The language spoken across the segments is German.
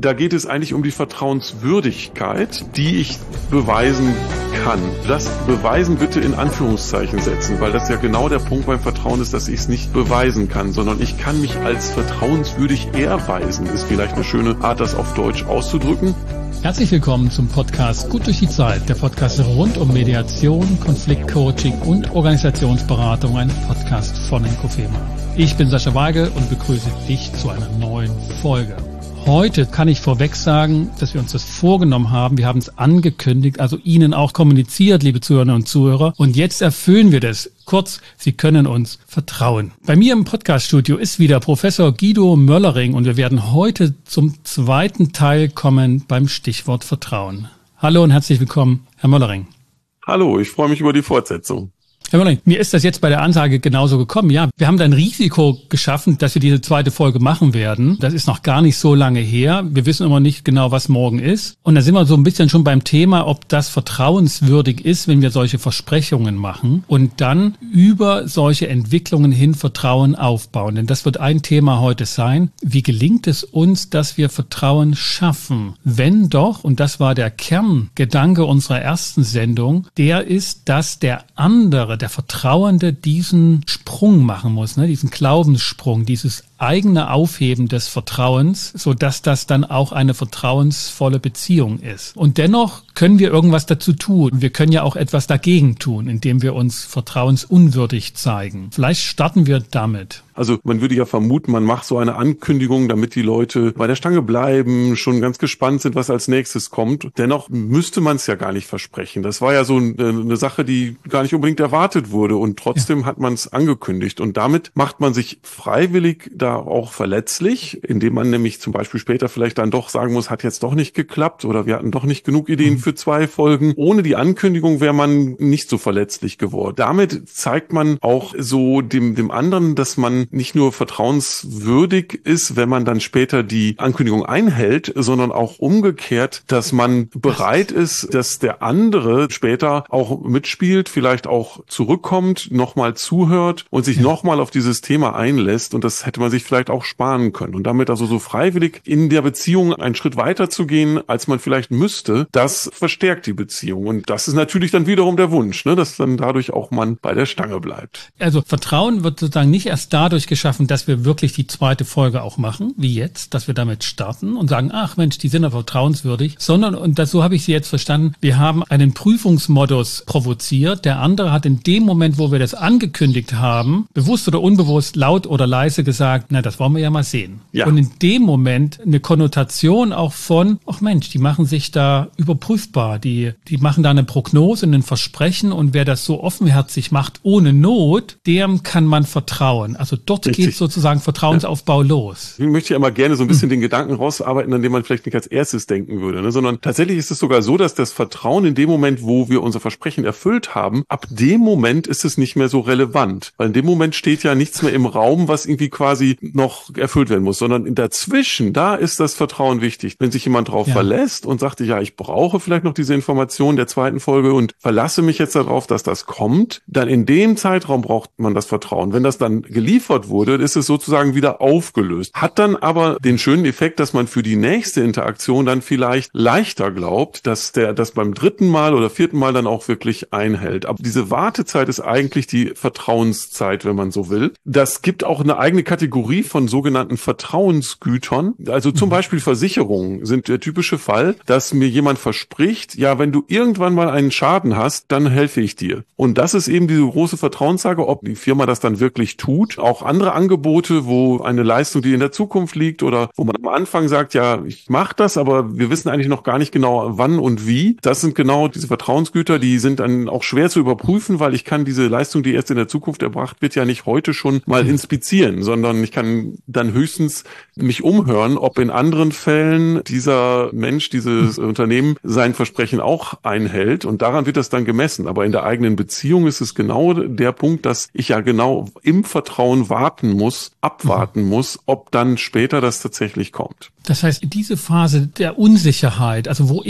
Da geht es eigentlich um die Vertrauenswürdigkeit, die ich beweisen kann. Das Beweisen bitte in Anführungszeichen setzen, weil das ja genau der Punkt beim Vertrauen ist, dass ich es nicht beweisen kann, sondern ich kann mich als vertrauenswürdig erweisen. Ist vielleicht eine schöne Art, das auf Deutsch auszudrücken. Herzlich willkommen zum Podcast Gut durch die Zeit, der Podcast rund um Mediation, Konfliktcoaching und Organisationsberatung, ein Podcast von Inkofema. Ich bin Sascha Weigel und begrüße dich zu einer neuen Folge. Heute kann ich vorweg sagen, dass wir uns das vorgenommen haben. Wir haben es angekündigt, also Ihnen auch kommuniziert, liebe Zuhörerinnen und Zuhörer. Und jetzt erfüllen wir das. Kurz, Sie können uns vertrauen. Bei mir im Podcaststudio ist wieder Professor Guido Möllering und wir werden heute zum zweiten Teil kommen beim Stichwort Vertrauen. Hallo und herzlich willkommen, Herr Möllering. Hallo, ich freue mich über die Fortsetzung. Herr Möllering, mir ist das jetzt bei der Ansage genauso gekommen. Ja, wir haben da ein Risiko geschaffen, dass wir diese zweite Folge machen werden. Das ist noch gar nicht so lange her. Wir wissen immer nicht genau, was morgen ist. Und da sind wir so ein bisschen schon beim Thema, ob das vertrauenswürdig ist, wenn wir solche Versprechungen machen und dann über solche Entwicklungen hin Vertrauen aufbauen. Denn das wird ein Thema heute sein. Wie gelingt es uns, dass wir Vertrauen schaffen? Wenn doch, und das war der Kerngedanke unserer ersten Sendung, der ist, dass der andere, der Vertrauende diesen Sprung machen muss, diesen Glaubenssprung, dieses eigene Aufheben des Vertrauens, sodass das dann auch eine vertrauensvolle Beziehung ist. Und dennoch können wir irgendwas dazu tun. Wir können ja auch etwas dagegen tun, indem wir uns vertrauensunwürdig zeigen. Vielleicht starten wir damit. Also man würde ja vermuten, man macht so eine Ankündigung, damit die Leute bei der Stange bleiben, schon ganz gespannt sind, was als nächstes kommt. Dennoch müsste man es ja gar nicht versprechen. Das war ja so eine Sache, die gar nicht unbedingt erwartet wurde und trotzdem hat man es angekündigt. Und damit macht man sich freiwillig da auch verletzlich, indem man nämlich zum Beispiel später vielleicht dann doch sagen muss, hat jetzt doch nicht geklappt oder wir hatten doch nicht genug Ideen für 2 Folgen. Ohne die Ankündigung wäre man nicht so verletzlich geworden. Damit zeigt man auch so dem anderen, dass man nicht nur vertrauenswürdig ist, wenn man dann später die Ankündigung einhält, sondern auch umgekehrt, dass man bereit ist, dass der andere später auch mitspielt, vielleicht auch zurückkommt, nochmal zuhört und sich nochmal auf dieses Thema einlässt. Und das hätte man sich vielleicht auch sparen können. Und damit also so freiwillig in der Beziehung einen Schritt weiter zu gehen, als man vielleicht müsste, das verstärkt die Beziehung. Und das ist natürlich dann wiederum der Wunsch, dass dann dadurch auch man bei der Stange bleibt. Also Vertrauen wird sozusagen nicht erst dadurch geschaffen, dass wir wirklich die zweite Folge auch machen, wie jetzt, dass wir damit starten und sagen, ach Mensch, die sind ja vertrauenswürdig, sondern, und das, so habe ich Sie jetzt verstanden, wir haben einen Prüfungsmodus provoziert. Der andere hat in dem Moment, wo wir das angekündigt haben, bewusst oder unbewusst, laut oder leise gesagt, na, das wollen wir ja mal sehen. Ja. Und in dem Moment eine Konnotation auch von, ach Mensch, die machen sich da überprüfbar, die machen da eine Prognose, ein Versprechen und wer das so offenherzig macht, ohne Not, dem kann man vertrauen. Also dort geht sozusagen Vertrauensaufbau los. Ich möchte ja immer gerne so ein bisschen den Gedanken rausarbeiten, an dem man vielleicht nicht als erstes denken würde, sondern tatsächlich ist es sogar so, dass das Vertrauen in dem Moment, wo wir unser Versprechen erfüllt haben, ab dem Moment ist es nicht mehr so relevant. Weil in dem Moment steht ja nichts mehr im Raum, was irgendwie quasi noch erfüllt werden muss, sondern dazwischen, da ist das Vertrauen wichtig. Wenn sich jemand drauf verlässt und sagt, ja, ich brauche vielleicht noch diese Information der zweiten Folge und verlasse mich jetzt darauf, dass das kommt, dann in dem Zeitraum braucht man das Vertrauen. Wenn das dann geliefert wurde, ist es sozusagen wieder aufgelöst. Hat dann aber den schönen Effekt, dass man für die nächste Interaktion dann vielleicht leichter glaubt, dass der das beim 3. Mal oder 4. Mal dann auch wirklich einhält. Aber diese Wartezeit ist eigentlich die Vertrauenszeit, wenn man so will. Das gibt auch eine eigene Kategorie von sogenannten Vertrauensgütern. Also zum Beispiel Versicherungen sind der typische Fall, dass mir jemand verspricht, ja, wenn du irgendwann mal einen Schaden hast, dann helfe ich dir. Und das ist eben diese große Vertrauenssage, ob die Firma das dann wirklich tut. Auch andere Angebote, wo eine Leistung, die in der Zukunft liegt oder wo man am Anfang sagt, ja, ich mache das, aber wir wissen eigentlich noch gar nicht genau, wann und wie. Das sind genau diese Vertrauensgüter, die sind dann auch schwer zu überprüfen, weil ich kann diese Leistung, die erst in der Zukunft erbracht wird, ja nicht heute schon mal inspizieren, sondern ich kann dann höchstens mich umhören, ob in anderen Fällen dieser Mensch, dieses Unternehmen sein Versprechen auch einhält und daran wird das dann gemessen. Aber in der eigenen Beziehung ist es genau der Punkt, dass ich ja genau im Vertrauen warten muss, abwarten muss, ob dann später das tatsächlich kommt. Das heißt, diese Phase der Unsicherheit, also wo ich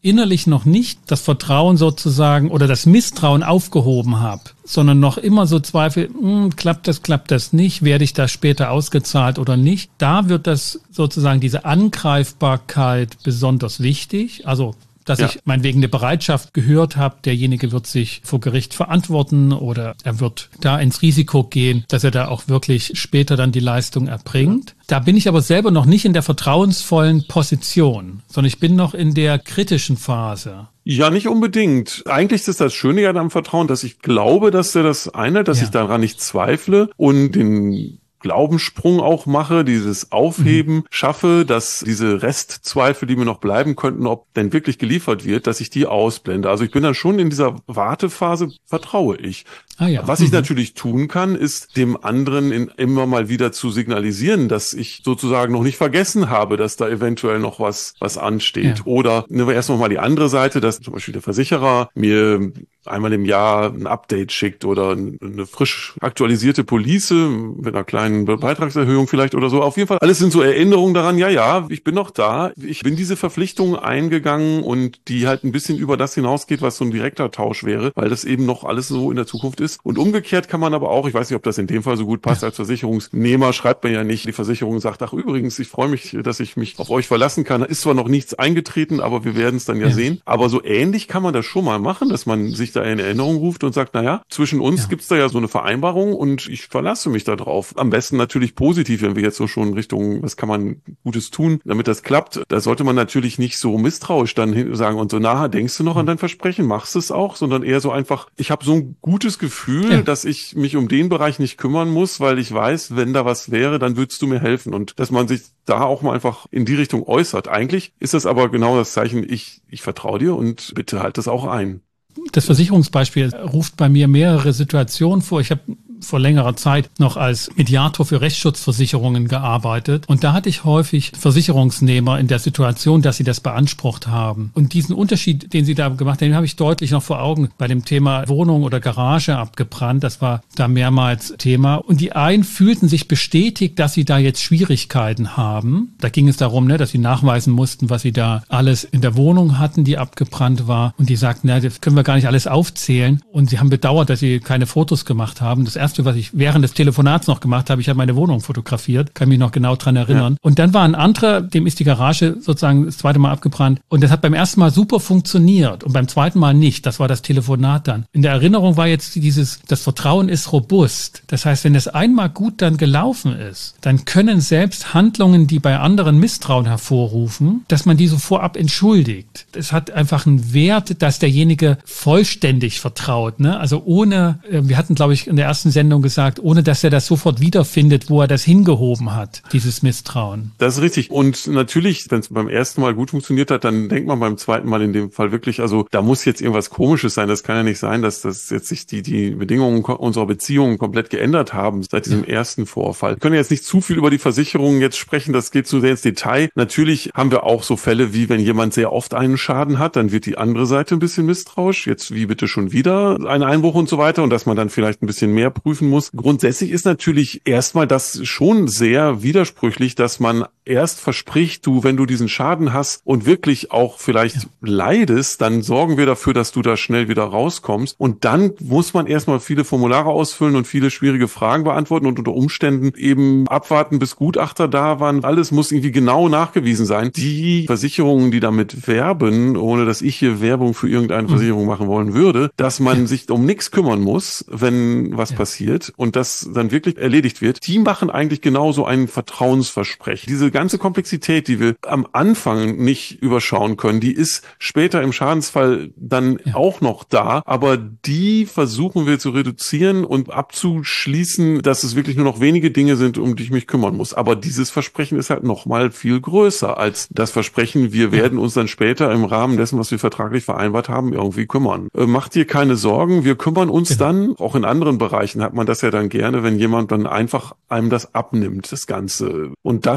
innerlich noch nicht das Vertrauen sozusagen oder das Misstrauen aufgehoben habe, sondern noch immer so Zweifel, klappt das nicht, werde ich da später ausgezahlt oder nicht, da wird das sozusagen diese Angreifbarkeit besonders wichtig. Also dass ich meinetwegen eine Bereitschaft gehört habe, derjenige wird sich vor Gericht verantworten oder er wird da ins Risiko gehen, dass er da auch wirklich später dann die Leistung erbringt. Da bin ich aber selber noch nicht in der vertrauensvollen Position, sondern ich bin noch in der kritischen Phase. Ja, nicht unbedingt. Eigentlich ist das Schöne ja am Vertrauen, dass ich glaube, dass er das einhält, dass ich daran nicht zweifle und den Glaubenssprung auch mache, dieses Aufheben schaffe, dass diese Restzweifel, die mir noch bleiben könnten, ob denn wirklich geliefert wird, dass ich die ausblende. Also ich bin dann schon in dieser Wartephase, vertraue ich. Was ich natürlich tun kann, ist dem anderen immer mal wieder zu signalisieren, dass ich sozusagen noch nicht vergessen habe, dass da eventuell noch was ansteht. Oder nehmen wir erst noch mal die andere Seite, dass zum Beispiel der Versicherer mir einmal im Jahr ein Update schickt oder eine frisch aktualisierte Police mit einer kleinen Beitragserhöhung vielleicht oder so. Auf jeden Fall, alles sind so Erinnerungen daran, ich bin noch da. Ich bin diese Verpflichtung eingegangen und die halt ein bisschen über das hinausgeht, was so ein direkter Tausch wäre, weil das eben noch alles so in der Zukunft ist. Und umgekehrt kann man aber auch, ich weiß nicht, ob das in dem Fall so gut passt, als Versicherungsnehmer schreibt man ja nicht, die Versicherung sagt, ach übrigens, ich freue mich, dass ich mich auf euch verlassen kann. Da ist zwar noch nichts eingetreten, aber wir werden es dann ja sehen. Aber so ähnlich kann man das schon mal machen, dass man sich da in Erinnerung ruft und sagt, zwischen uns gibt's da ja so eine Vereinbarung und ich verlasse mich da drauf. Am besten natürlich positiv, wenn wir jetzt so schon Richtung, was kann man Gutes tun, damit das klappt. Da sollte man natürlich nicht so misstrauisch dann sagen und so, denkst du noch an dein Versprechen, machst es auch, sondern eher so einfach, ich habe so ein gutes Gefühl, dass ich mich um den Bereich nicht kümmern muss, weil ich weiß, wenn da was wäre, dann würdest du mir helfen und dass man sich da auch mal einfach in die Richtung äußert. Eigentlich ist das aber genau das Zeichen, ich vertraue dir und bitte halt das auch ein. Das Versicherungsbeispiel ruft bei mir mehrere Situationen vor. Ich habe vor längerer Zeit noch als Mediator für Rechtsschutzversicherungen gearbeitet. Und da hatte ich häufig Versicherungsnehmer in der Situation, dass sie das beansprucht haben. Und diesen Unterschied, den sie da gemacht haben, den habe ich deutlich noch vor Augen bei dem Thema Wohnung oder Garage abgebrannt. Das war da mehrmals Thema. Und die einen fühlten sich bestätigt, dass sie da jetzt Schwierigkeiten haben. Da ging es darum, dass sie nachweisen mussten, was sie da alles in der Wohnung hatten, die abgebrannt war. Und die sagten, das können wir gar nicht alles aufzählen. Und sie haben bedauert, dass sie keine Fotos gemacht haben. Das Erste, was ich während des Telefonats noch gemacht habe, ich habe meine Wohnung fotografiert, kann mich noch genau dran erinnern. Ja. Und dann war ein anderer, dem ist die Garage sozusagen das zweite Mal abgebrannt. Und das hat beim ersten Mal super funktioniert und beim zweiten Mal nicht. Das war das Telefonat dann. In der Erinnerung war jetzt das Vertrauen ist robust. Das heißt, wenn es einmal gut dann gelaufen ist, dann können selbst Handlungen, die bei anderen Misstrauen hervorrufen, dass man die so vorab entschuldigt. Es hat einfach einen Wert, dass derjenige vollständig vertraut. Also ohne, wir hatten, glaube ich, in der ersten Sendung gesagt, ohne dass er das sofort wiederfindet, wo er das hingehoben hat, dieses Misstrauen. Das ist richtig. Und natürlich, wenn es beim ersten Mal gut funktioniert hat, dann denkt man beim zweiten Mal in dem Fall wirklich, also da muss jetzt irgendwas Komisches sein. Das kann ja nicht sein, dass das jetzt sich die Bedingungen unserer Beziehungen komplett geändert haben seit diesem ersten Vorfall. Wir können jetzt nicht zu viel über die Versicherungen jetzt sprechen, das geht zu sehr ins Detail. Natürlich haben wir auch so Fälle, wie wenn jemand sehr oft einen Schaden hat, dann wird die andere Seite ein bisschen misstrauisch. Jetzt wie bitte schon wieder ein Einbruch und so weiter und dass man dann vielleicht ein bisschen mehr prüfen muss. Grundsätzlich ist natürlich erstmal das schon sehr widersprüchlich, dass man erst verspricht, wenn du diesen Schaden hast und wirklich auch vielleicht leidest, dann sorgen wir dafür, dass du da schnell wieder rauskommst. Und dann muss man erstmal viele Formulare ausfüllen und viele schwierige Fragen beantworten und unter Umständen eben abwarten, bis Gutachter da waren. Alles muss irgendwie genau nachgewiesen sein. Die Versicherungen, die damit werben, ohne dass ich hier Werbung für irgendeine Versicherung machen wollen würde, dass man sich um nichts kümmern muss, wenn was passiert und das dann wirklich erledigt wird, die machen eigentlich genauso ein Vertrauensversprechen. Diese ganze Komplexität, die wir am Anfang nicht überschauen können, die ist später im Schadensfall dann auch noch da, aber die versuchen wir zu reduzieren und abzuschließen, dass es wirklich nur noch wenige Dinge sind, um die ich mich kümmern muss. Aber dieses Versprechen ist halt noch mal viel größer als das Versprechen, wir werden uns dann später im Rahmen dessen, was wir vertraglich vereinbart haben, irgendwie kümmern. Macht dir keine Sorgen, wir kümmern uns dann, auch in anderen Bereichen hat man das ja dann gerne, wenn jemand dann einfach einem das abnimmt, das Ganze. Und das ist dann die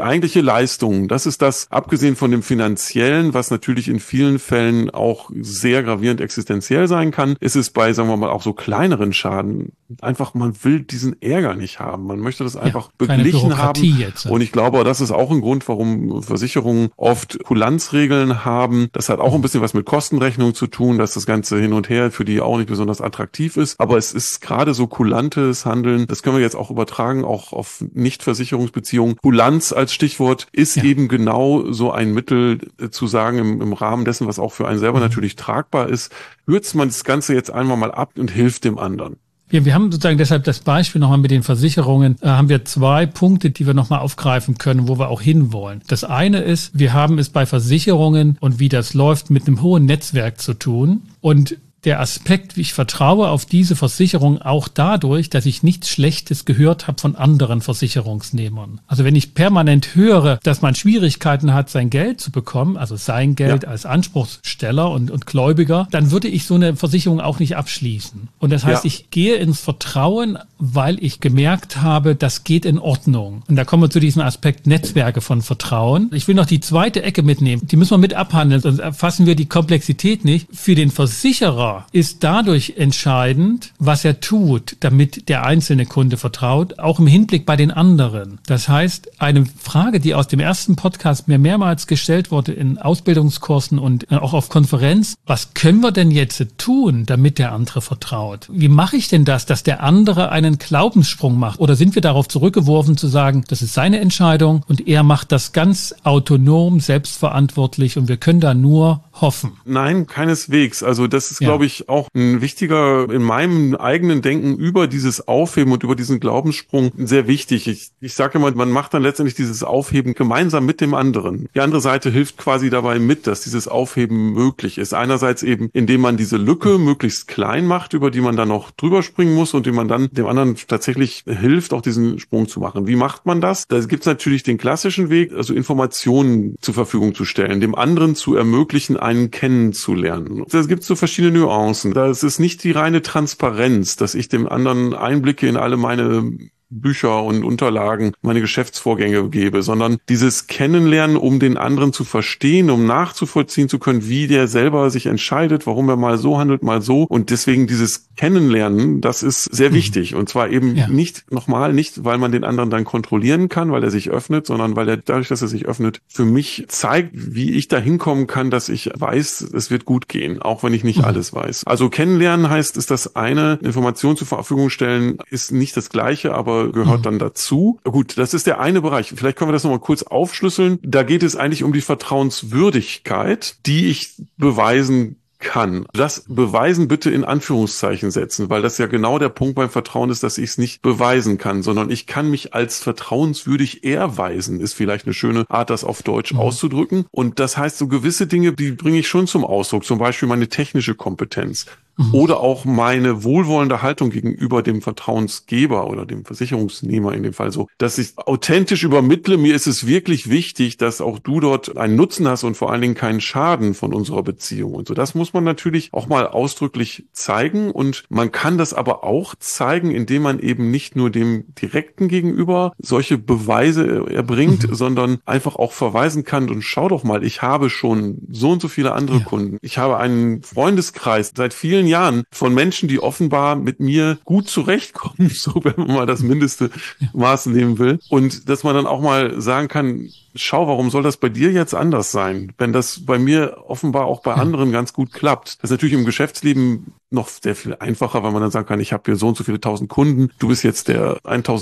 die eigentliche Leistung, das ist das, abgesehen von dem Finanziellen, was natürlich in vielen Fällen auch sehr gravierend existenziell sein kann, ist es bei, sagen wir mal, auch so kleineren Schaden einfach, man will diesen Ärger nicht haben. Man möchte das einfach beglichen haben. Jetzt. Und ich glaube, das ist auch ein Grund, warum Versicherungen oft Kulanzregeln haben. Das hat auch ein bisschen was mit Kostenrechnung zu tun, dass das Ganze hin und her für die auch nicht besonders attraktiv ist. Aber es ist gerade so kulantes Handeln, das können wir jetzt auch übertragen, auch auf Nichtversicherungsbeziehungen. Kulanz als Stichwort ist eben genau so ein Mittel zu sagen, im Rahmen dessen, was auch für einen selber natürlich tragbar ist, kürzt man das Ganze jetzt einmal mal ab und hilft dem anderen. Ja, wir haben sozusagen deshalb das Beispiel nochmal mit den Versicherungen, haben wir 2 Punkte, die wir nochmal aufgreifen können, wo wir auch hinwollen. Das eine ist, wir haben es bei Versicherungen und wie das läuft mit einem hohen Netzwerk zu tun und der Aspekt, wie ich vertraue auf diese Versicherung auch dadurch, dass ich nichts Schlechtes gehört habe von anderen Versicherungsnehmern. Also wenn ich permanent höre, dass man Schwierigkeiten hat, sein Geld zu bekommen, also sein Geld als Anspruchssteller und Gläubiger, dann würde ich so eine Versicherung auch nicht abschließen. Und das heißt, ich gehe ins Vertrauen, weil ich gemerkt habe, das geht in Ordnung. Und da kommen wir zu diesem Aspekt Netzwerke von Vertrauen. Ich will noch die zweite Ecke mitnehmen. Die müssen wir mit abhandeln, sonst erfassen wir die Komplexität nicht. Für den Versicherer ist dadurch entscheidend, was er tut, damit der einzelne Kunde vertraut, auch im Hinblick bei den anderen. Das heißt, eine Frage, die aus dem ersten Podcast mir mehrmals gestellt wurde in Ausbildungskursen und auch auf Konferenz, was können wir denn jetzt tun, damit der andere vertraut? Wie mache ich denn das, dass der andere einen Glaubenssprung macht? Oder sind wir darauf zurückgeworfen zu sagen, das ist seine Entscheidung und er macht das ganz autonom, selbstverantwortlich und wir können da nur hoffen? Nein, keineswegs. Also das ist, glaube ich, auch ein wichtiger, in meinem eigenen Denken über dieses Aufheben und über diesen Glaubenssprung sehr wichtig. Ich sage immer, man macht dann letztendlich dieses Aufheben gemeinsam mit dem anderen. Die andere Seite hilft quasi dabei mit, dass dieses Aufheben möglich ist. Einerseits eben, indem man diese Lücke möglichst klein macht, über die man dann noch drüber springen muss und dem man dann dem anderen tatsächlich hilft, auch diesen Sprung zu machen. Wie macht man das? Da gibt es natürlich den klassischen Weg, also Informationen zur Verfügung zu stellen, dem anderen zu ermöglichen, einen kennenzulernen. Da gibt es so verschiedene Nuancen. Das ist nicht die reine Transparenz, dass ich dem anderen Einblicke in alle meine Bücher und Unterlagen, meine Geschäftsvorgänge gebe, sondern dieses Kennenlernen, um den anderen zu verstehen, um nachzuvollziehen zu können, wie der selber sich entscheidet, warum er mal so handelt, mal so. Und deswegen dieses Kennenlernen, das ist sehr wichtig. Und zwar eben nicht, weil man den anderen dann kontrollieren kann, weil er sich öffnet, sondern weil er dadurch, dass er sich öffnet, für mich zeigt, wie ich da hinkommen kann, dass ich weiß, es wird gut gehen, auch wenn ich nicht alles weiß. Also Kennenlernen heißt, ist das eine, Information zur Verfügung stellen, ist nicht das Gleiche, aber gehört dann dazu. Gut, das ist der eine Bereich. Vielleicht können wir das nochmal kurz aufschlüsseln. Da geht es eigentlich um die Vertrauenswürdigkeit, die ich beweisen kann. Das Beweisen bitte in Anführungszeichen setzen, weil das ja genau der Punkt beim Vertrauen ist, dass ich es nicht beweisen kann, sondern ich kann mich als vertrauenswürdig erweisen, ist vielleicht eine schöne Art, das auf Deutsch auszudrücken. Und das heißt, so gewisse Dinge, die bringe ich schon zum Ausdruck, zum Beispiel meine technische Kompetenz. Oder auch meine wohlwollende Haltung gegenüber dem Vertrauensgeber oder dem Versicherungsnehmer in dem Fall so, dass ich authentisch übermittle, mir ist es wirklich wichtig, dass auch du dort einen Nutzen hast und vor allen Dingen keinen Schaden von unserer Beziehung. Und so, das muss man natürlich auch mal ausdrücklich zeigen und man kann das aber auch zeigen, indem man eben nicht nur dem Direkten gegenüber solche Beweise erbringt, sondern einfach auch verweisen kann und schau doch mal, ich habe schon so und so viele andere Kunden. Ich habe einen Freundeskreis seit vielen Jahren von Menschen, die offenbar mit mir gut zurechtkommen, so wenn man mal das mindeste Maß nehmen will. Und dass man dann auch mal sagen kann, schau, warum soll das bei dir jetzt anders sein, wenn das bei mir offenbar auch bei anderen ganz gut klappt. Das ist natürlich im Geschäftsleben noch sehr viel einfacher, weil man dann sagen kann, ich habe hier so und so viele 1000 Kunden, du bist jetzt der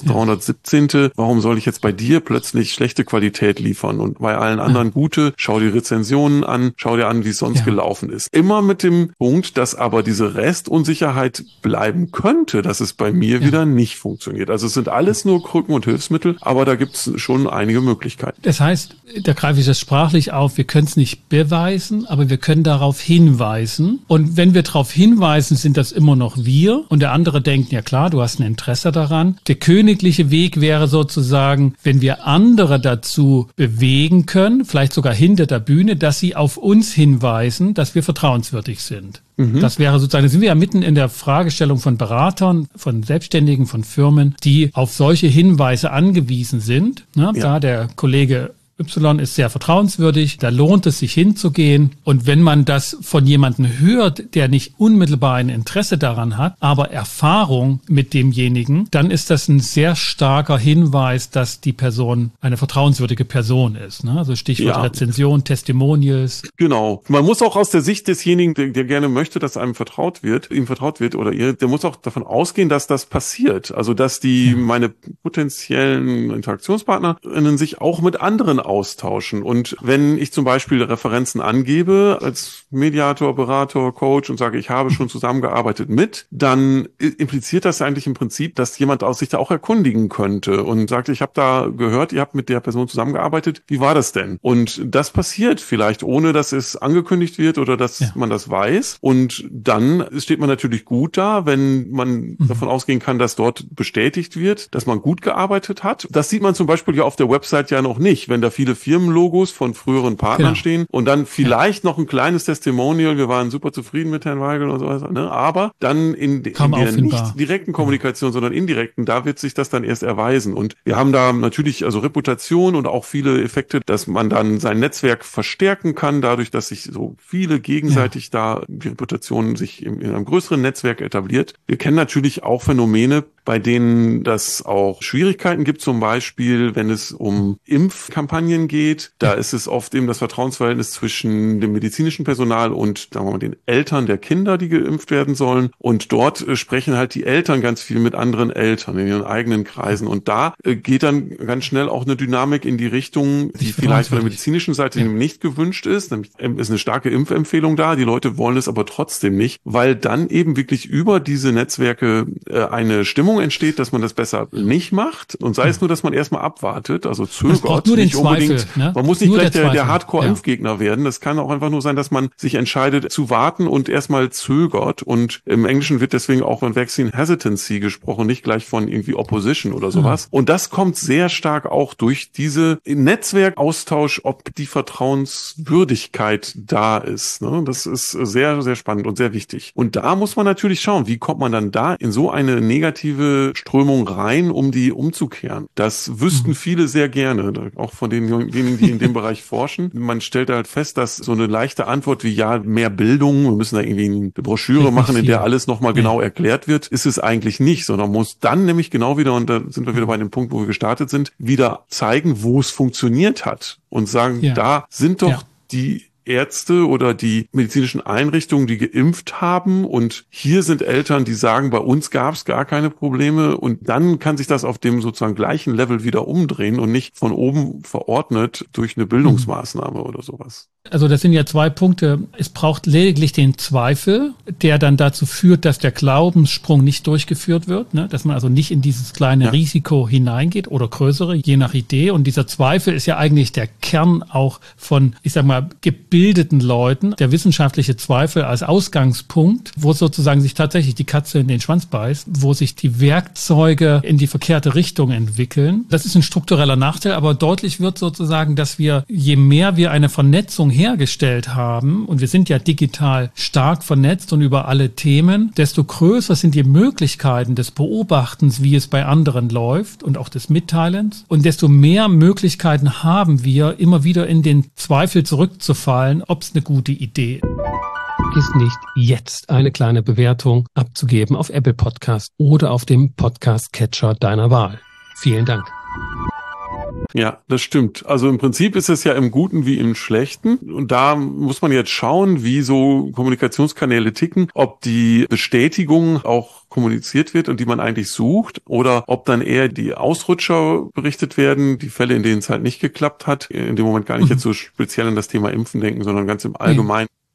1317. Warum soll ich jetzt bei dir plötzlich schlechte Qualität liefern und bei allen anderen gute? Schau dir Rezensionen an, schau dir an, wie es sonst gelaufen ist. Immer mit dem Punkt, dass aber diese Restunsicherheit bleiben könnte, dass es bei mir wieder nicht funktioniert. Also es sind alles nur Krücken und Hilfsmittel, aber da gibt es schon einige Möglichkeiten. Das heißt, da greife ich das sprachlich auf, wir können es nicht beweisen, aber wir können darauf hinweisen. Und wenn wir darauf hinweisen, meistens sind das immer noch wir und der andere denkt, ja klar, du hast ein Interesse daran. Der königliche Weg wäre sozusagen, wenn wir andere dazu bewegen können, vielleicht sogar hinter der Bühne, dass sie auf uns hinweisen, dass wir vertrauenswürdig sind. Das wäre sozusagen, da sind wir ja mitten in der Fragestellung von Beratern, von Selbstständigen, von Firmen, die auf solche Hinweise angewiesen sind. Ne? Ja. Da der Kollege Y ist sehr vertrauenswürdig, da lohnt es sich hinzugehen. Und wenn man das von jemandem hört, der nicht unmittelbar ein Interesse daran hat, aber Erfahrung mit demjenigen, dann ist das ein sehr starker Hinweis, dass die Person eine vertrauenswürdige Person ist. Ne? Also Stichwort Rezension, Testimonials. Genau. Man muss auch aus der Sicht desjenigen, der gerne möchte, dass ihm vertraut wird oder ihr, der muss auch davon ausgehen, dass das passiert. Also dass meine potenziellen InteraktionspartnerInnen sich auch mit anderen austauschen. Und wenn ich zum Beispiel Referenzen angebe als Mediator, Berater, Coach und sage, ich habe schon zusammengearbeitet mit, dann impliziert das eigentlich im Prinzip, dass jemand aus sich da auch erkundigen könnte und sagt, ich habe da gehört, ihr habt mit der Person zusammengearbeitet, wie war das denn? Und das passiert vielleicht, ohne dass es angekündigt wird oder dass man das weiß. Und dann steht man natürlich gut da, wenn man davon ausgehen kann, dass dort bestätigt wird, dass man gut gearbeitet hat. Das sieht man zum Beispiel ja auf der Website ja noch nicht, wenn da viele Firmenlogos von früheren Partnern stehen und dann vielleicht noch ein kleines Testimonial, wir waren super zufrieden mit Herrn Weigel und so weiter, ne? Aber dann in der nicht direkten Kommunikation, sondern indirekten, da wird sich das dann erst erweisen. Und wir haben da natürlich also Reputation und auch viele Effekte, dass man dann sein Netzwerk verstärken kann, dadurch, dass sich so viele gegenseitig da die Reputation sich in einem größeren Netzwerk etabliert. Wir kennen natürlich auch Phänomene, bei denen das auch Schwierigkeiten gibt, zum Beispiel, wenn es um Impfkampagnen geht. Da ist es oft eben das Vertrauensverhältnis zwischen dem medizinischen Personal und, sagen wir mal, den Eltern der Kinder, die geimpft werden sollen. Und dort sprechen halt die Eltern ganz viel mit anderen Eltern in ihren eigenen Kreisen. Und da geht dann ganz schnell auch eine Dynamik in die Richtung, die vielleicht von der medizinischen Seite nicht gewünscht ist. Nämlich ist eine starke Impfempfehlung da. Die Leute wollen es aber trotzdem nicht, weil dann eben wirklich über diese Netzwerke eine Stimmung entsteht, dass man das besser nicht macht und sei es nur, dass man erstmal abwartet, also zögert, nur nicht den unbedingt, Zweifel, ne? Man muss nicht gleich der Hardcore-Impfgegner werden, das kann auch einfach nur sein, dass man sich entscheidet zu warten und erstmal zögert und im Englischen wird deswegen auch von Vaccine Hesitancy gesprochen, nicht gleich von irgendwie Opposition oder sowas und das kommt sehr stark auch durch diese Netzwerkaustausch, ob die Vertrauenswürdigkeit da ist, ne? Das ist sehr, sehr spannend und sehr wichtig und da muss man natürlich schauen, wie kommt man dann da in so eine negative Strömung rein, um die umzukehren. Das wüssten viele sehr gerne, auch von denjenigen, die in dem Bereich forschen. Man stellt halt fest, dass so eine leichte Antwort wie mehr Bildung, wir müssen da irgendwie eine Broschüre machen, in der alles nochmal genau erklärt wird, ist es eigentlich nicht, sondern muss dann nämlich genau wieder, und da sind wir wieder bei dem Punkt, wo wir gestartet sind, wieder zeigen, wo es funktioniert hat und sagen, da sind doch die Ärzte oder die medizinischen Einrichtungen, die geimpft haben und hier sind Eltern, die sagen, bei uns gab es gar keine Probleme und dann kann sich das auf dem sozusagen gleichen Level wieder umdrehen und nicht von oben verordnet durch eine Bildungsmaßnahme oder sowas. Also das sind ja 2 Punkte. Es braucht lediglich den Zweifel, der dann dazu führt, dass der Glaubenssprung nicht durchgeführt wird, ne? Dass man also nicht in dieses kleine Risiko hineingeht oder größere, je nach Idee. Und dieser Zweifel ist ja eigentlich der Kern auch von, ich sag mal, gebildeten Leuten, der wissenschaftliche Zweifel als Ausgangspunkt, wo sozusagen sich tatsächlich die Katze in den Schwanz beißt, wo sich die Werkzeuge in die verkehrte Richtung entwickeln. Das ist ein struktureller Nachteil, aber deutlich wird sozusagen, dass wir, je mehr wir eine Vernetzung hergestellt haben, und wir sind ja digital stark vernetzt und über alle Themen, desto größer sind die Möglichkeiten des Beobachtens, wie es bei anderen läuft und auch des Mitteilens. Und desto mehr Möglichkeiten haben wir, immer wieder in den Zweifel zurückzufallen, ob es eine gute Idee ist, nicht jetzt eine kleine Bewertung abzugeben auf Apple Podcast oder auf dem Podcast-Catcher deiner Wahl. Vielen Dank. Ja, das stimmt. Also im Prinzip ist es ja im Guten wie im Schlechten. Und da muss man jetzt schauen, wie so Kommunikationskanäle ticken, ob die Bestätigung auch kommuniziert wird und die man eigentlich sucht oder ob dann eher die Ausrutscher berichtet werden, die Fälle, in denen es halt nicht geklappt hat. In dem Moment gar nicht jetzt so speziell an das Thema Impfen denken, sondern ganz im Allgemeinen.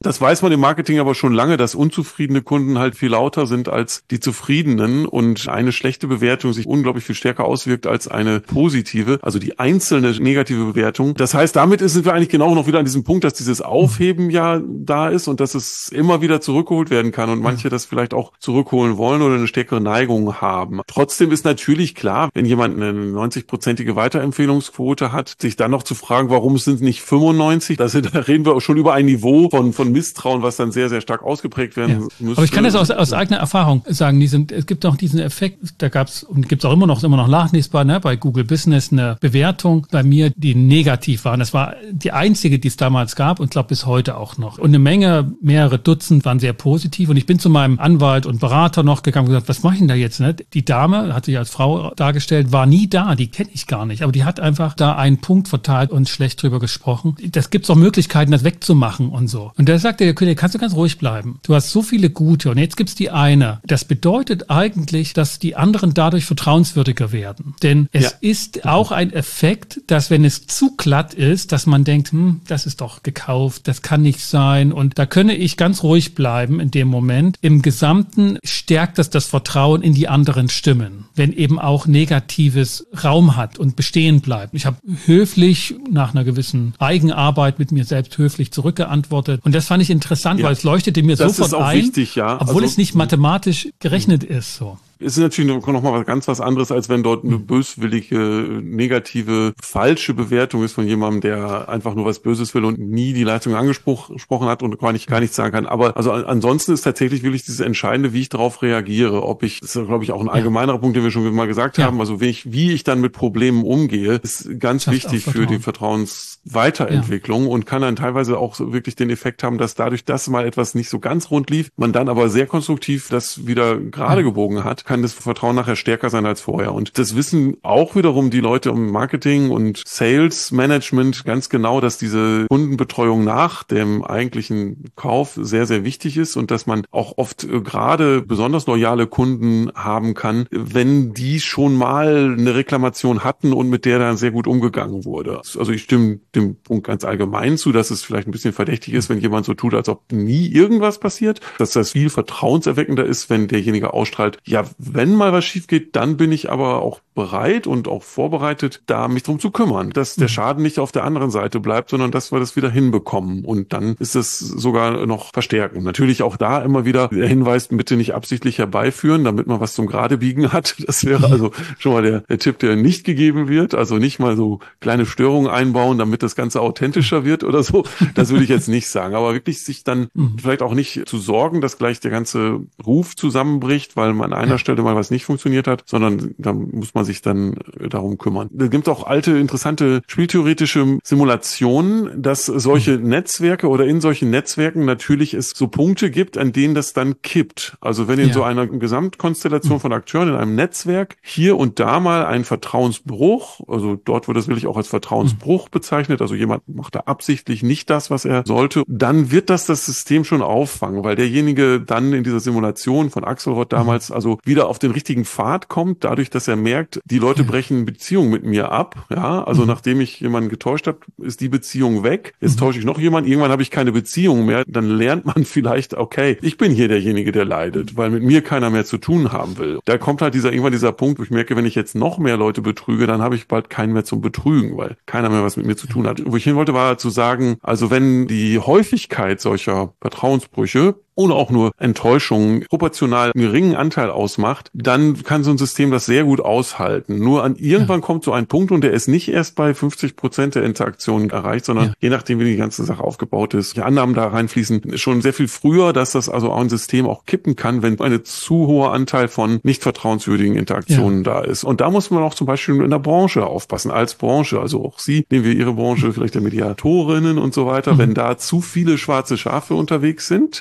Das weiß man im Marketing aber schon lange, dass unzufriedene Kunden halt viel lauter sind als die zufriedenen und eine schlechte Bewertung sich unglaublich viel stärker auswirkt als eine positive, also die einzelne negative Bewertung. Das heißt, damit sind wir eigentlich genau noch wieder an diesem Punkt, dass dieses Aufheben ja da ist und dass es immer wieder zurückgeholt werden kann und manche das vielleicht auch zurückholen wollen oder eine stärkere Neigung haben. Trotzdem ist natürlich klar, wenn jemand eine 90-prozentige Weiterempfehlungsquote hat, sich dann noch zu fragen, warum sind es nicht 95? Da reden wir auch schon über ein Niveau von Misstrauen, was dann sehr, sehr stark ausgeprägt werden müsste. Aber ich kann das aus eigener Erfahrung sagen. Es gibt auch diesen Effekt, da gab es und gibt es auch immer noch nachlesbar, ne, bei Google Business eine Bewertung bei mir, die negativ waren. Das war die einzige, die es damals gab und glaube bis heute auch noch. Und eine Menge, mehrere Dutzend waren sehr positiv. Und ich bin zu meinem Anwalt und Berater noch gegangen und gesagt, was mache ich denn da jetzt? Ne? Die Dame, hat sich als Frau dargestellt, war nie da, die kenne ich gar nicht. Aber die hat einfach da einen Punkt verteilt und schlecht drüber gesprochen. Das gibt es auch Möglichkeiten, das wegzumachen und so. Und da sagte der König, kannst du ganz ruhig bleiben. Du hast so viele gute und jetzt gibt's die eine. Das bedeutet eigentlich, dass die anderen dadurch vertrauenswürdiger werden. Denn es ist auch ein Effekt, dass wenn es zu glatt ist, dass man denkt, das ist doch gekauft, das kann nicht sein. Und da könne ich ganz ruhig bleiben in dem Moment. Im Gesamten stärkt das Vertrauen in die anderen Stimmen, wenn eben auch Negatives Raum hat und bestehen bleibt. Ich habe höflich, nach einer gewissen Eigenarbeit mit mir selbst höflich zurückgeantwortet. Und das fand ich interessant, weil es leuchtete mir das sofort ist auch ein, wichtig, obwohl es nicht mathematisch gerechnet ist. So. Es ist natürlich noch mal ganz was anderes, als wenn dort eine böswillige, negative, falsche Bewertung ist von jemandem, der einfach nur was Böses will und nie die Leistung angesprochen hat und gar nichts sagen kann. Aber also ansonsten ist tatsächlich wirklich dieses Entscheidende, wie ich darauf reagiere. Das ist, glaube ich, auch ein allgemeinerer Punkt, den wir schon mal gesagt haben. Also wie ich dann mit Problemen umgehe, ist ganz wichtig für die Vertrauensweiterentwicklung und kann dann teilweise auch so wirklich den Effekt haben, dass dadurch, dass mal etwas nicht so ganz rund lief, man dann aber sehr konstruktiv das wieder gerade gebogen hat, kann das Vertrauen nachher stärker sein als vorher. Und das wissen auch wiederum die Leute im Marketing und Sales Management ganz genau, dass diese Kundenbetreuung nach dem eigentlichen Kauf sehr, sehr wichtig ist und dass man auch oft gerade besonders loyale Kunden haben kann, wenn die schon mal eine Reklamation hatten und mit der dann sehr gut umgegangen wurde. Also ich stimme dem Punkt ganz allgemein zu, dass es vielleicht ein bisschen verdächtig ist, wenn jemand so tut, als ob nie irgendwas passiert, dass das viel vertrauenserweckender ist, wenn derjenige ausstrahlt, ja, wenn mal was schief geht, dann bin ich aber auch bereit und auch vorbereitet, da mich drum zu kümmern, dass der Schaden nicht auf der anderen Seite bleibt, sondern dass wir das wieder hinbekommen. Und dann ist es sogar noch verstärken. Natürlich auch da immer wieder der Hinweis, bitte nicht absichtlich herbeiführen, damit man was zum Geradebiegen hat. Das wäre also schon mal der Tipp, der nicht gegeben wird. Also nicht mal so kleine Störungen einbauen, damit das Ganze authentischer wird oder so. Das würde ich jetzt nicht sagen. Aber wirklich sich dann vielleicht auch nicht zu sorgen, dass gleich der ganze Ruf zusammenbricht, weil man an einer Stelle mal was nicht funktioniert hat, sondern da muss man sich dann darum kümmern. Es gibt auch alte, interessante spieltheoretische Simulationen, dass solche Netzwerke oder in solchen Netzwerken natürlich es so Punkte gibt, an denen das dann kippt. Also wenn in so einer Gesamtkonstellation von Akteuren in einem Netzwerk hier und da mal ein Vertrauensbruch, also dort wird das wirklich auch als Vertrauensbruch bezeichnet, also jemand macht da absichtlich nicht das, was er sollte, dann wird das System schon auffangen, weil derjenige dann in dieser Simulation von Axelrod damals also wieder auf den richtigen Pfad kommt, dadurch, dass er merkt, die Leute brechen Beziehungen mit mir ab. Ja, also nachdem ich jemanden getäuscht habe, ist die Beziehung weg. Jetzt tausche ich noch jemanden. Irgendwann habe ich keine Beziehung mehr. Dann lernt man vielleicht, okay, ich bin hier derjenige, der leidet, weil mit mir keiner mehr zu tun haben will. Da kommt halt irgendwann dieser Punkt, wo ich merke, wenn ich jetzt noch mehr Leute betrüge, dann habe ich bald keinen mehr zum Betrügen, weil keiner mehr was mit mir zu tun hat. Wo ich hin wollte, war zu sagen, also wenn die Häufigkeit solcher Vertrauensbrüche oder auch nur Enttäuschung proportional einen geringen Anteil ausmacht, dann kann so ein System das sehr gut aushalten. Nur irgendwann kommt so ein Punkt und der ist nicht erst bei 50% der Interaktionen erreicht, sondern je nachdem, wie die ganze Sache aufgebaut ist, die Annahmen da reinfließen, schon sehr viel früher, dass das also auch ein System auch kippen kann, wenn ein zu hoher Anteil von nicht vertrauenswürdigen Interaktionen da ist. Und da muss man auch zum Beispiel in der Branche aufpassen, als Branche, also auch Sie, nehmen wir Ihre Branche, vielleicht der Mediatorinnen und so weiter, wenn da zu viele schwarze Schafe unterwegs sind,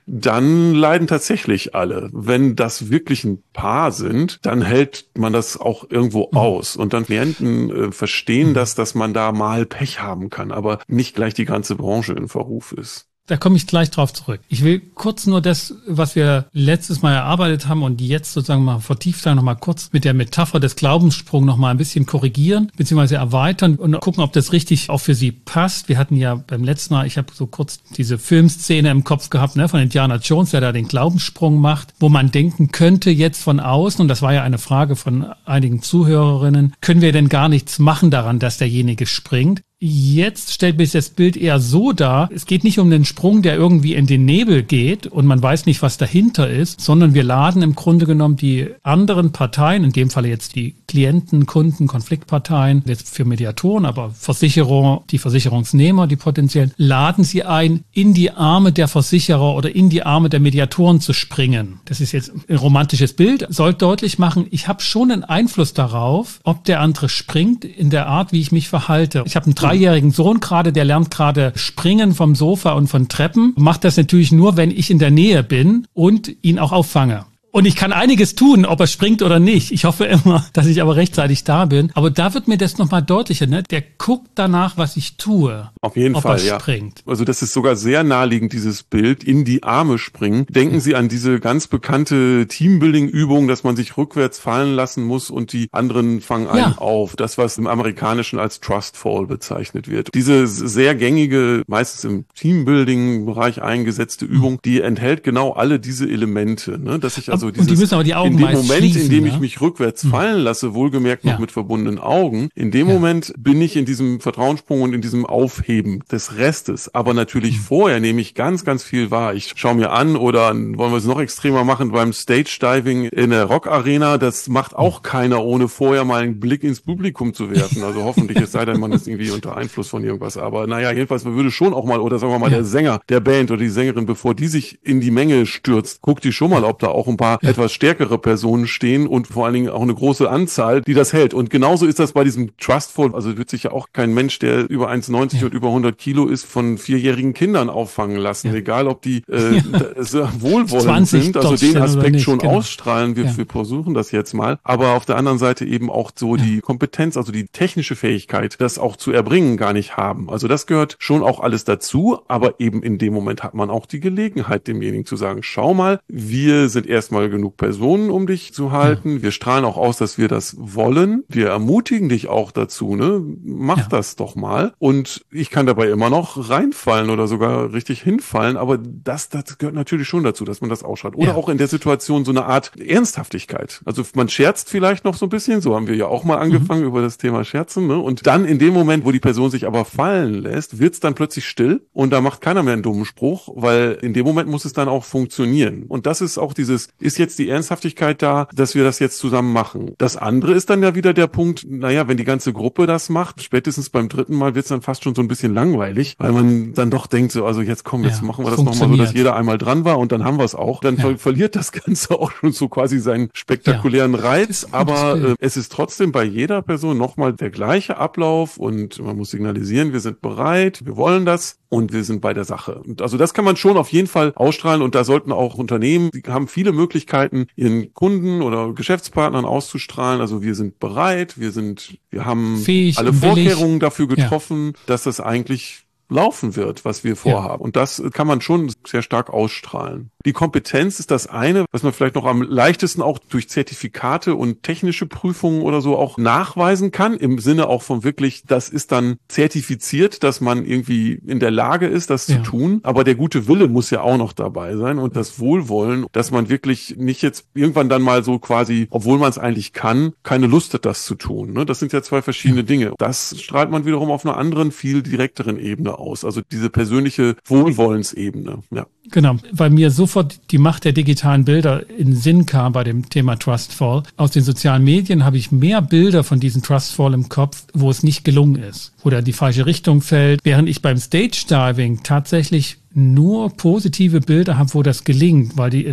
dann leiden tatsächlich alle. Wenn das wirklich ein Paar sind, dann hält man das auch irgendwo aus. Und dann Klienten verstehen das, dass man da mal Pech haben kann, aber nicht gleich die ganze Branche in Verruf ist. Da komme ich gleich drauf zurück. Ich will kurz nur das, was wir letztes Mal erarbeitet haben und jetzt sozusagen mal vertieft haben, noch mal kurz mit der Metapher des Glaubenssprungs noch mal ein bisschen korrigieren bzw. erweitern und gucken, ob das richtig auch für Sie passt. Wir hatten ja beim letzten Mal, ich habe so kurz diese Filmszene im Kopf gehabt, ne, von Indiana Jones, der da den Glaubenssprung macht, wo man denken könnte jetzt von außen, und das war ja eine Frage von einigen Zuhörerinnen, können wir denn gar nichts machen daran, dass derjenige springt? Jetzt stellt sich das Bild eher so dar, es geht nicht um den Sprung, der irgendwie in den Nebel geht und man weiß nicht, was dahinter ist, sondern wir laden im Grunde genommen die anderen Parteien, in dem Falle jetzt die Klienten, Kunden, Konfliktparteien, jetzt für Mediatoren, aber Versicherer, die Versicherungsnehmer, die potenziellen, laden sie ein, in die Arme der Versicherer oder in die Arme der Mediatoren zu springen. Das ist jetzt ein romantisches Bild, soll deutlich machen, ich habe schon einen Einfluss darauf, ob der andere springt in der Art, wie ich mich verhalte. Ich habe einen 3-jährigen Sohn gerade, der lernt gerade springen vom Sofa und von Treppen. Macht das natürlich nur, wenn ich in der Nähe bin und ihn auch auffange. Und ich kann einiges tun, ob er springt oder nicht. Ich hoffe immer, dass ich aber rechtzeitig da bin. Aber da wird mir das nochmal deutlicher, ne? Der guckt danach, was ich tue. Auf jeden Fall, ja. Springt. Also das ist sogar sehr naheliegend, dieses Bild, in die Arme springen. Denken Sie an diese ganz bekannte Teambuilding-Übung, dass man sich rückwärts fallen lassen muss und die anderen fangen einen auf. Das, was im Amerikanischen als Trust Fall bezeichnet wird. Diese sehr gängige, meistens im Teambuilding-Bereich eingesetzte Übung, die enthält genau alle diese Elemente, ne? Dass ich also und die müssen aber die Augen in dem Moment, schließen, in dem ne? ich mich rückwärts fallen lasse, wohlgemerkt noch mit verbundenen Augen, in dem Moment bin ich in diesem Vertrauenssprung und in diesem Aufheben des Restes. Aber natürlich vorher nehme ich ganz, ganz viel wahr. Ich schaue mir an oder wollen wir es noch extremer machen beim Stage-Diving in der Rock-Arena. Das macht auch keiner, ohne vorher mal einen Blick ins Publikum zu werfen. Also hoffentlich, es sei denn, man ist irgendwie unter Einfluss von irgendwas. Aber naja, jedenfalls, man würde schon auch mal, oder sagen wir mal, der Sänger der Band oder die Sängerin, bevor die sich in die Menge stürzt, guckt die schon mal, ob da auch ein paar etwas stärkere Personen stehen und vor allen Dingen auch eine große Anzahl, die das hält. Und genauso ist das bei diesem Trustful. Also wird sich ja auch kein Mensch, der über 1,90 und über 100 Kilo ist, von 4-jährigen Kindern auffangen lassen. Egal, ob die wohlwollend sind, also den Aspekt nicht, schon ausstrahlen. Wir versuchen das jetzt mal. Aber auf der anderen Seite eben auch so die Kompetenz, also die technische Fähigkeit, das auch zu erbringen, gar nicht haben. Also das gehört schon auch alles dazu. Aber eben in dem Moment hat man auch die Gelegenheit, demjenigen zu sagen, schau mal, wir sind erstmal genug Personen, um dich zu halten. Wir strahlen auch aus, dass wir das wollen. Wir ermutigen dich auch dazu, ne? Mach das doch mal. Und ich kann dabei immer noch reinfallen oder sogar richtig hinfallen. Aber das gehört natürlich schon dazu, dass man das ausschreibt. Oder auch in der Situation so eine Art Ernsthaftigkeit. Also man scherzt vielleicht noch so ein bisschen. So haben wir ja auch mal angefangen über das Thema Scherzen, ne? Und dann in dem Moment, wo die Person sich aber fallen lässt, wird's dann plötzlich still und da macht keiner mehr einen dummen Spruch, weil in dem Moment muss es dann auch funktionieren. Und das ist auch dieses, ist jetzt die Ernsthaftigkeit da, dass wir das jetzt zusammen machen. Das andere ist dann ja wieder der Punkt, naja, wenn die ganze Gruppe das macht, spätestens beim 3. Mal wird's dann fast schon so ein bisschen langweilig, weil man dann doch denkt so, also jetzt komm, jetzt machen wir das nochmal so, dass jeder einmal dran war und dann haben wir es auch. Dann verliert das Ganze auch schon so quasi seinen spektakulären Reiz, aber es ist trotzdem bei jeder Person nochmal der gleiche Ablauf und man muss signalisieren, wir sind bereit, wir wollen das und wir sind bei der Sache. Und also das kann man schon auf jeden Fall ausstrahlen und da sollten auch Unternehmen, die haben viele Möglichkeiten, ihren Kunden oder Geschäftspartnern auszustrahlen. Also wir sind bereit, wir haben fähig, alle Vorkehrungen dafür getroffen, dass das eigentlich laufen wird, was wir vorhaben. Und das kann man schon sehr stark ausstrahlen. Die Kompetenz ist das eine, was man vielleicht noch am leichtesten auch durch Zertifikate und technische Prüfungen oder so auch nachweisen kann, im Sinne auch von wirklich, das ist dann zertifiziert, dass man irgendwie in der Lage ist, das zu tun. Aber der gute Wille muss ja auch noch dabei sein und das Wohlwollen, dass man wirklich nicht jetzt irgendwann dann mal so quasi, obwohl man es eigentlich kann, keine Lust hat, das zu tun. Ne? Das sind ja zwei verschiedene Dinge. Das strahlt man wiederum auf einer anderen, viel direkteren Ebene aus. Also diese persönliche Wohlwollensebene. Ja. Genau, weil mir sofort die Macht der digitalen Bilder in den Sinn kam bei dem Thema Trustfall. Aus den sozialen Medien habe ich mehr Bilder von diesem Trustfall im Kopf, wo es nicht gelungen ist, wo der die falsche Richtung fällt, während ich beim Stage Diving tatsächlich nur positive Bilder habe, wo das gelingt, weil die in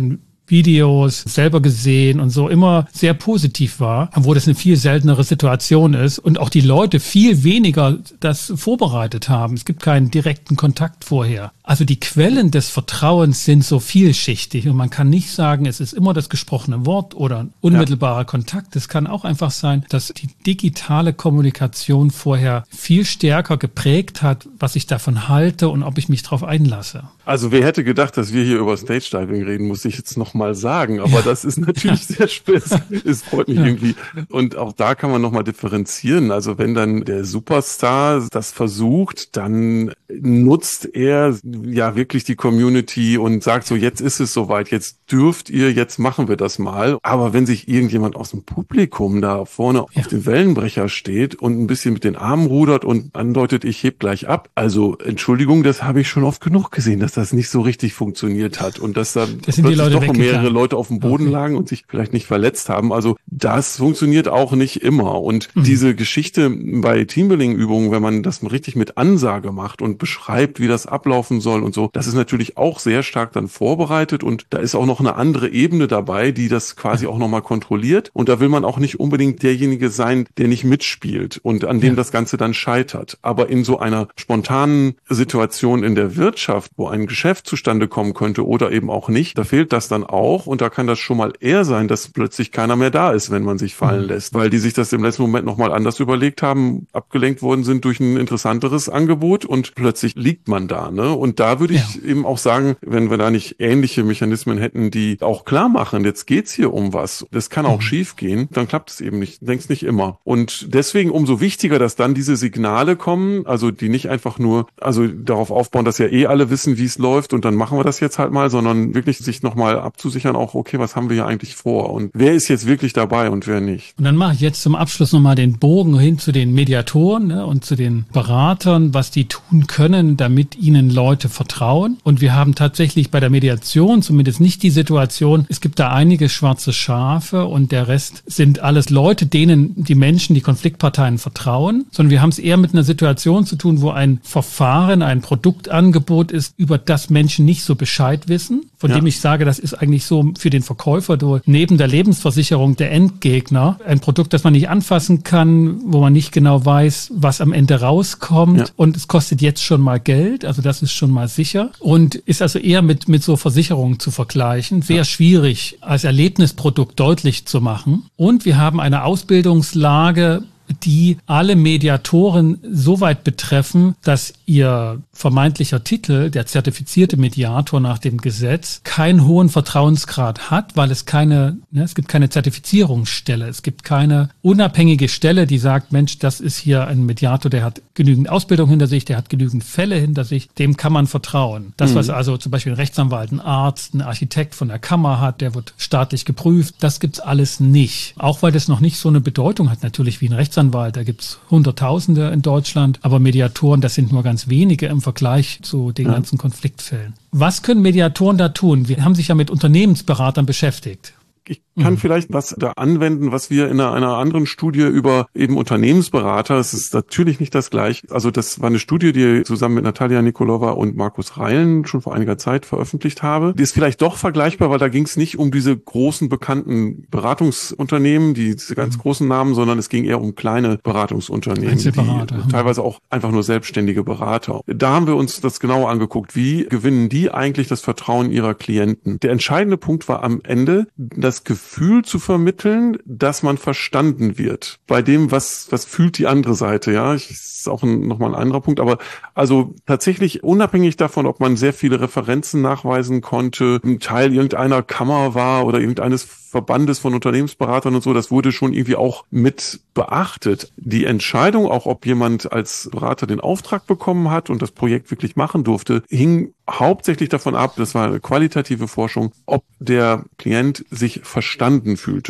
Videos selber gesehen und so immer sehr positiv war, obwohl das eine viel seltenere Situation ist und auch die Leute viel weniger das vorbereitet haben. Es gibt keinen direkten Kontakt vorher. Also die Quellen des Vertrauens sind so vielschichtig und man kann nicht sagen, es ist immer das gesprochene Wort oder ein unmittelbarer Kontakt. Es kann auch einfach sein, dass die digitale Kommunikation vorher viel stärker geprägt hat, was ich davon halte und ob ich mich darauf einlasse. Also wer hätte gedacht, dass wir hier über Stage Diving reden, muss ich jetzt nochmal sagen. Aber das ist natürlich sehr spitz. Es freut mich irgendwie. Und auch da kann man nochmal differenzieren. Also wenn dann der Superstar das versucht, dann nutzt er ja wirklich die Community und sagt so, jetzt ist es soweit, jetzt dürft ihr, jetzt machen wir das mal. Aber wenn sich irgendjemand aus dem Publikum da vorne auf dem Wellenbrecher steht und ein bisschen mit den Armen rudert und andeutet, ich heb gleich ab. Also Entschuldigung, das habe ich schon oft genug gesehen, dass das nicht so richtig funktioniert hat und dass da plötzlich doch mehrere Leute auf dem Boden lagen und sich vielleicht nicht verletzt haben. Also das funktioniert auch nicht immer. Und diese Geschichte bei Teambuilding-Übungen, wenn man das richtig mit Ansage macht und beschreibt, wie das ablaufen soll und so, das ist natürlich auch sehr stark dann vorbereitet und da ist auch noch eine andere Ebene dabei, die das quasi auch nochmal kontrolliert. Und da will man auch nicht unbedingt derjenige sein, der nicht mitspielt und an dem das Ganze dann scheitert. Aber in so einer spontanen Situation in der Wirtschaft, wo ein Geschäft zustande kommen könnte oder eben auch nicht, da fehlt das dann auch und da kann das schon mal eher sein, dass plötzlich keiner mehr da ist, wenn man sich fallen lässt, weil die sich das im letzten Moment nochmal anders überlegt haben, abgelenkt worden sind durch ein interessanteres Angebot und plötzlich liegt man da, ne? Und da würde ich eben auch sagen, wenn wir da nicht ähnliche Mechanismen hätten, die auch klar machen, jetzt geht's hier um was, das kann auch schief gehen, dann klappt es eben nicht, denkst nicht immer. Und deswegen umso wichtiger, dass dann diese Signale kommen, also die nicht einfach nur, also darauf aufbauen, dass ja alle wissen, wie es läuft und dann machen wir das jetzt halt mal, sondern wirklich sich nochmal abzusichern, auch okay, was haben wir hier eigentlich vor und wer ist jetzt wirklich dabei und wer nicht. Und dann mache ich jetzt zum Abschluss nochmal den Bogen hin zu den Mediatoren, ne, und zu den Beratern, was die tun können, damit ihnen Leute vertrauen. Und wir haben tatsächlich bei der Mediation zumindest nicht die Situation, es gibt da einige schwarze Schafe und der Rest sind alles Leute, denen die Menschen, die Konfliktparteien vertrauen, sondern wir haben es eher mit einer Situation zu tun, wo ein Verfahren, ein Produktangebot ist, über das Menschen nicht so Bescheid wissen, von dem ich sage, das ist eigentlich so für den Verkäufer neben der Lebensversicherung der Endgegner, ein Produkt, das man nicht anfassen kann, wo man nicht genau weiß, was am Ende rauskommt und es kostet jetzt schon mal Geld, also das ist schon mal sicher und ist also eher mit so Versicherungen zu vergleichen, sehr schwierig als Erlebnisprodukt deutlich zu machen und wir haben eine Ausbildungslage, die alle Mediatoren so weit betreffen, dass ihr vermeintlicher Titel, der zertifizierte Mediator nach dem Gesetz, keinen hohen Vertrauensgrad hat, weil es es gibt keine Zertifizierungsstelle, es gibt keine unabhängige Stelle, die sagt, Mensch, das ist hier ein Mediator, der hat genügend Ausbildung hinter sich, der hat genügend Fälle hinter sich, dem kann man vertrauen. Das, was also zum Beispiel ein Rechtsanwalt, ein Arzt, ein Architekt von der Kammer hat, der wird staatlich geprüft, das gibt's alles nicht. Auch weil das noch nicht so eine Bedeutung hat, natürlich wie ein Rechtsanwalt, da gibt's Hunderttausende in Deutschland, aber Mediatoren, das sind nur ganz wenige im Vergleich zu den ganzen Konfliktfällen. Was können Mediatoren da tun? Wir haben sich ja mit Unternehmensberatern beschäftigt. Ich kann vielleicht was da anwenden, was wir in einer anderen Studie über eben Unternehmensberater, es ist natürlich nicht das gleiche, also das war eine Studie, die ich zusammen mit Natalia Nikolova und Markus Reilen schon vor einiger Zeit veröffentlicht habe. Die ist vielleicht doch vergleichbar, weil da ging es nicht um diese großen bekannten Beratungsunternehmen, diese ganz großen Namen, sondern es ging eher um kleine Beratungsunternehmen, die teilweise auch einfach nur selbstständige Berater. Da haben wir uns das genauer angeguckt, wie gewinnen die eigentlich das Vertrauen ihrer Klienten. Der entscheidende Punkt war am Ende, das Gefühl zu vermitteln, dass man verstanden wird. Bei dem, was fühlt die andere Seite, ja. Das ist auch nochmal ein anderer Punkt, aber also tatsächlich unabhängig davon, ob man sehr viele Referenzen nachweisen konnte, ein Teil irgendeiner Kammer war oder irgendeines Verbandes von Unternehmensberatern und so, das wurde schon irgendwie auch mit beachtet. Die Entscheidung, auch ob jemand als Berater den Auftrag bekommen hat und das Projekt wirklich machen durfte, hing hauptsächlich davon ab, das war eine qualitative Forschung, ob der Klient sich verstanden fühlte.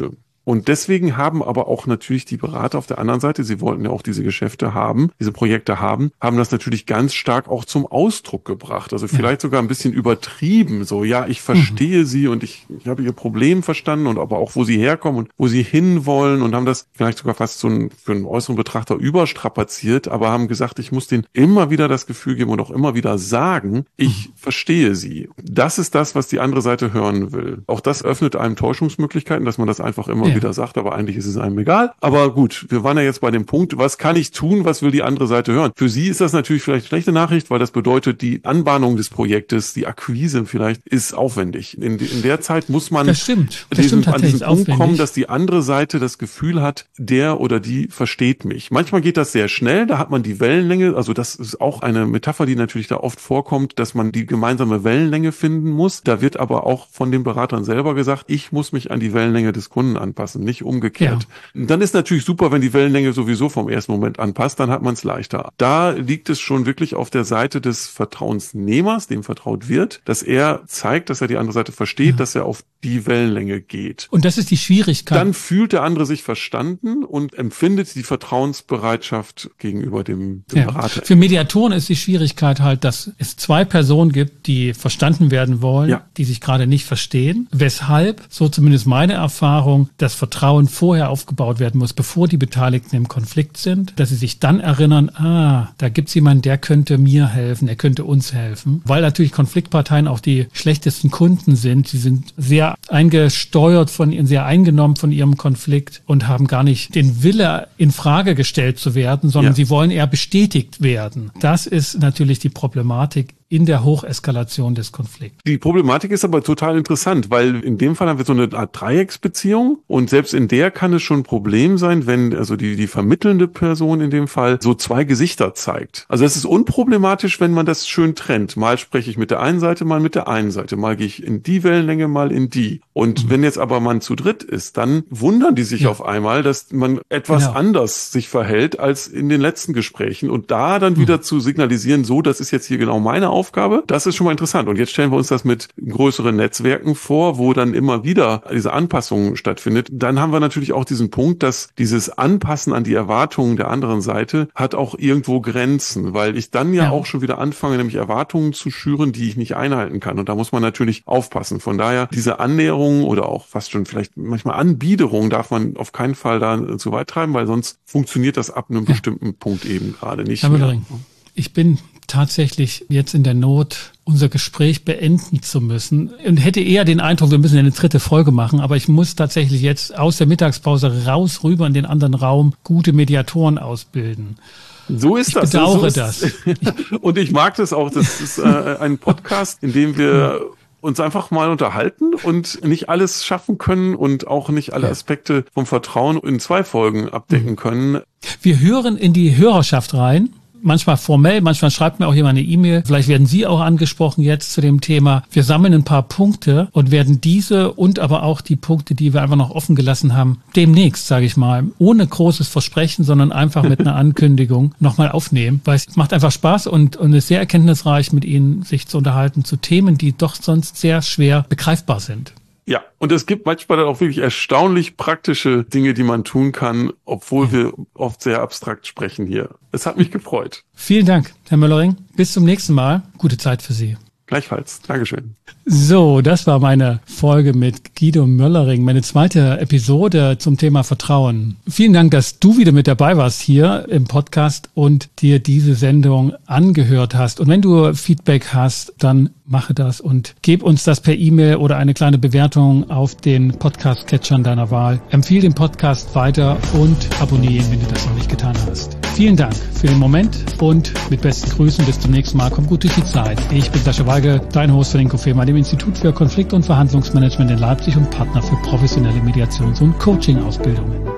Und deswegen haben aber auch natürlich die Berater auf der anderen Seite, sie wollten ja auch diese Geschäfte haben, diese Projekte haben das natürlich ganz stark auch zum Ausdruck gebracht. Also vielleicht sogar ein bisschen übertrieben, so, ja, ich verstehe sie und ich habe ihr Problem verstanden und aber auch, wo sie herkommen und wo sie hinwollen, und haben das vielleicht sogar fast so für einen äußeren Betrachter überstrapaziert, aber haben gesagt, ich muss denen immer wieder das Gefühl geben und auch immer wieder sagen, ich verstehe sie. Das ist das, was die andere Seite hören will. Auch das öffnet einem Täuschungsmöglichkeiten, dass man das einfach immer wieder sagt, aber eigentlich ist es einem egal. Aber gut, wir waren ja jetzt bei dem Punkt, was kann ich tun, was will die andere Seite hören? Für sie ist das natürlich vielleicht schlechte Nachricht, weil das bedeutet, die Anbahnung des Projektes, die Akquise vielleicht, ist aufwendig. In der Zeit muss man an diesen Punkt kommen, dass die andere Seite das Gefühl hat, der oder die versteht mich. Manchmal geht das sehr schnell, da hat man die Wellenlänge, also das ist auch eine Metapher, die natürlich da oft vorkommt, dass man die gemeinsame Wellenlänge finden muss. Da wird aber auch von den Beratern selber gesagt, ich muss mich an die Wellenlänge des Kunden anpassen, nicht umgekehrt. Ja. Dann ist natürlich super, wenn die Wellenlänge sowieso vom ersten Moment anpasst, dann hat man es leichter. Da liegt es schon wirklich auf der Seite des Vertrauensnehmers, dem vertraut wird, dass er zeigt, dass er die andere Seite versteht, dass er auf die Wellenlänge geht. Und das ist die Schwierigkeit. Dann fühlt der andere sich verstanden und empfindet die Vertrauensbereitschaft gegenüber dem Berater. Für Mediatoren ist die Schwierigkeit halt, dass es zwei Personen gibt, die verstanden werden wollen, die sich gerade nicht verstehen. Weshalb, so zumindest meine Erfahrung, das Vertrauen vorher aufgebaut werden muss, bevor die Beteiligten im Konflikt sind, dass sie sich dann erinnern, da gibt's jemanden, der könnte mir helfen, der könnte uns helfen. Weil natürlich Konfliktparteien auch die schlechtesten Kunden sind. Sie sind sehr eingesteuert sehr eingenommen von ihrem Konflikt und haben gar nicht den Wille, in Frage gestellt zu werden, sondern sie wollen eher bestätigt werden. Das ist natürlich die Problematik in der Hocheskalation des Konflikts. Die Problematik ist aber total interessant, weil in dem Fall haben wir so eine Art Dreiecksbeziehung, und selbst in der kann es schon ein Problem sein, wenn also die vermittelnde Person in dem Fall so zwei Gesichter zeigt. Also es ist unproblematisch, wenn man das schön trennt. Mal spreche ich mit der einen Seite, mal mit der einen Seite. Mal gehe ich in die Wellenlänge, mal in die. Und wenn jetzt aber man zu dritt ist, dann wundern die sich auf einmal, dass man etwas anders sich verhält als in den letzten Gesprächen. Und da dann wieder zu signalisieren, so, das ist jetzt hier genau meine Aufgabe, das ist schon mal interessant. Und jetzt stellen wir uns das mit größeren Netzwerken vor, wo dann immer wieder diese Anpassung stattfindet. Dann haben wir natürlich auch diesen Punkt, dass dieses Anpassen an die Erwartungen der anderen Seite hat auch irgendwo Grenzen, weil ich dann auch schon wieder anfange, nämlich Erwartungen zu schüren, die ich nicht einhalten kann. Und da muss man natürlich aufpassen. Von daher, diese Annäherung oder auch fast schon vielleicht manchmal Anbiederung darf man auf keinen Fall da zu weit treiben, weil sonst funktioniert das ab einem bestimmten Punkt eben gerade nicht mehr. Ich bin tatsächlich jetzt in der Not, unser Gespräch beenden zu müssen, und hätte eher den Eindruck, wir müssen eine dritte Folge machen, aber ich muss tatsächlich jetzt aus der Mittagspause raus, rüber in den anderen Raum, gute Mediatoren ausbilden. So ist das. Ich bedauere das. Und ich mag das auch. Das ist ein Podcast, in dem wir uns einfach mal unterhalten und nicht alles schaffen können und auch nicht alle Aspekte vom Vertrauen in 2 Folgen abdecken können. Wir hören in die Hörerschaft rein. Manchmal formell, manchmal schreibt mir auch jemand eine E-Mail. Vielleicht werden Sie auch angesprochen jetzt zu dem Thema. Wir sammeln ein paar Punkte und werden diese und aber auch die Punkte, die wir einfach noch offen gelassen haben, demnächst, sage ich mal, ohne großes Versprechen, sondern einfach mit einer Ankündigung nochmal aufnehmen. Weil es macht einfach Spaß und ist sehr erkenntnisreich, mit Ihnen sich zu unterhalten zu Themen, die doch sonst sehr schwer begreifbar sind. Ja, und es gibt manchmal dann auch wirklich erstaunlich praktische Dinge, die man tun kann, obwohl wir oft sehr abstrakt sprechen hier. Es hat mich gefreut. Vielen Dank, Herr Möllering. Bis zum nächsten Mal. Gute Zeit für Sie. Gleichfalls. Dankeschön. So, das war meine Folge mit Guido Möllering, meine zweite Episode zum Thema Vertrauen. Vielen Dank, dass du wieder mit dabei warst hier im Podcast und dir diese Sendung angehört hast. Und wenn du Feedback hast, dann mache das und gib uns das per E-Mail oder eine kleine Bewertung auf den Podcast-Catchern deiner Wahl. Empfehle den Podcast weiter und abonniere ihn, wenn du das noch nicht getan hast. Vielen Dank für den Moment und mit besten Grüßen bis zum nächsten Mal. Komm gut durch die Zeit. Ich bin Sascha Weige, dein Host für den Cofema, dem Institut für Konflikt- und Verhandlungsmanagement in Leipzig und Partner für professionelle Mediations- und Coaching-Ausbildungen.